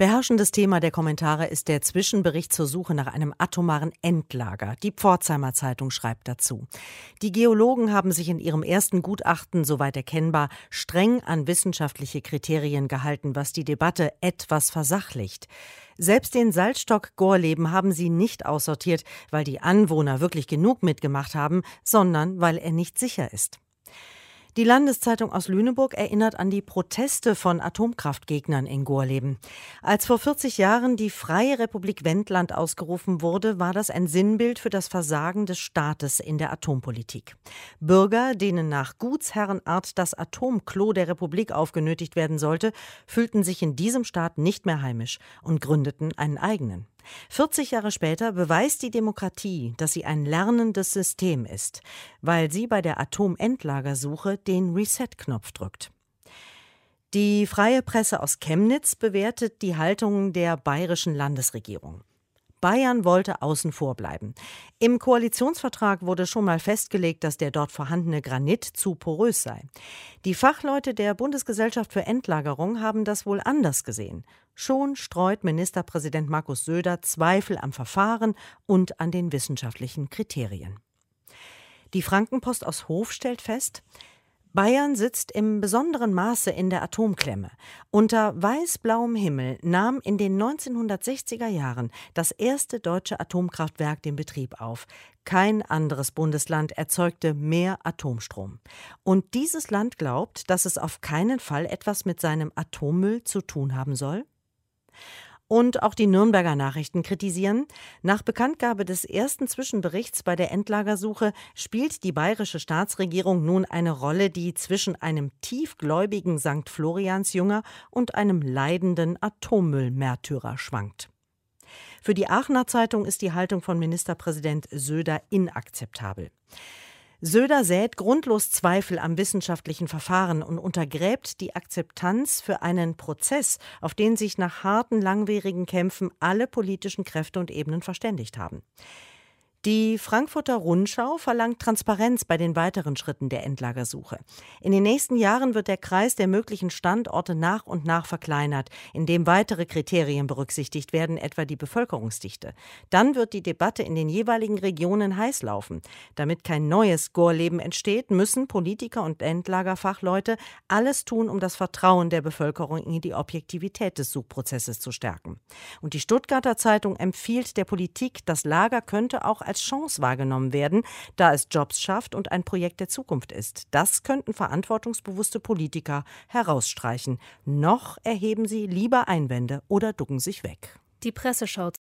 Beherrschendes Thema der Kommentare ist der Zwischenbericht zur Suche nach einem atomaren Endlager. Die Pforzheimer Zeitung schreibt dazu: Die Geologen haben sich in ihrem ersten Gutachten, soweit erkennbar, streng an wissenschaftliche Kriterien gehalten, was die Debatte etwas versachlicht. Selbst den Salzstock Gorleben haben sie nicht aussortiert, weil die Anwohner wirklich genug mitgemacht haben, sondern weil er nicht sicher ist. Die Landeszeitung aus Lüneburg erinnert an die Proteste von Atomkraftgegnern in Gorleben. Als vor 40 Jahren die Freie Republik Wendland ausgerufen wurde, war das ein Sinnbild für das Versagen des Staates in der Atompolitik. Bürger, denen nach Gutsherrenart das Atomklo der Republik aufgenötigt werden sollte, fühlten sich in diesem Staat nicht mehr heimisch und gründeten einen eigenen. 40 Jahre später beweist die Demokratie, dass sie ein lernendes System ist, weil sie bei der Atomendlagersuche den Reset-Knopf drückt. Die Freie Presse aus Chemnitz bewertet die Haltung der bayerischen Landesregierung. Bayern wollte außen vor bleiben. Im Koalitionsvertrag wurde schon mal festgelegt, dass der dort vorhandene Granit zu porös sei. Die Fachleute der Bundesgesellschaft für Endlagerung haben das wohl anders gesehen. Schon streut Ministerpräsident Markus Söder Zweifel am Verfahren und an den wissenschaftlichen Kriterien. Die Frankenpost aus Hof stellt fest: Bayern sitzt im besonderen Maße in der Atomklemme. Unter weiß-blauem Himmel nahm in den 1960er Jahren das erste deutsche Atomkraftwerk den Betrieb auf. Kein anderes Bundesland erzeugte mehr Atomstrom. Und dieses Land glaubt, dass es auf keinen Fall etwas mit seinem Atommüll zu tun haben soll? Und auch die Nürnberger Nachrichten kritisieren: Nach Bekanntgabe des ersten Zwischenberichts bei der Endlagersuche spielt die bayerische Staatsregierung nun eine Rolle, die zwischen einem tiefgläubigen St. Floriansjünger und einem leidenden Atommüllmärtyrer schwankt. Für die Aachener Zeitung ist die Haltung von Ministerpräsident Söder inakzeptabel. Söder sät grundlos Zweifel am wissenschaftlichen Verfahren und untergräbt die Akzeptanz für einen Prozess, auf den sich nach harten, langwierigen Kämpfen alle politischen Kräfte und Ebenen verständigt haben. Die Frankfurter Rundschau verlangt Transparenz bei den weiteren Schritten der Endlagersuche. In den nächsten Jahren wird der Kreis der möglichen Standorte nach und nach verkleinert, indem weitere Kriterien berücksichtigt werden, etwa die Bevölkerungsdichte. Dann wird die Debatte in den jeweiligen Regionen heiß laufen. Damit kein neues Gorleben entsteht, müssen Politiker und Endlagerfachleute alles tun, um das Vertrauen der Bevölkerung in die Objektivität des Suchprozesses zu stärken. Und die Stuttgarter Zeitung empfiehlt der Politik, das Lager könnte auch als Chance wahrgenommen werden, da es Jobs schafft und ein Projekt der Zukunft ist. Das könnten verantwortungsbewusste Politiker herausstreichen. Noch erheben sie lieber Einwände oder ducken sich weg. Die Presseschau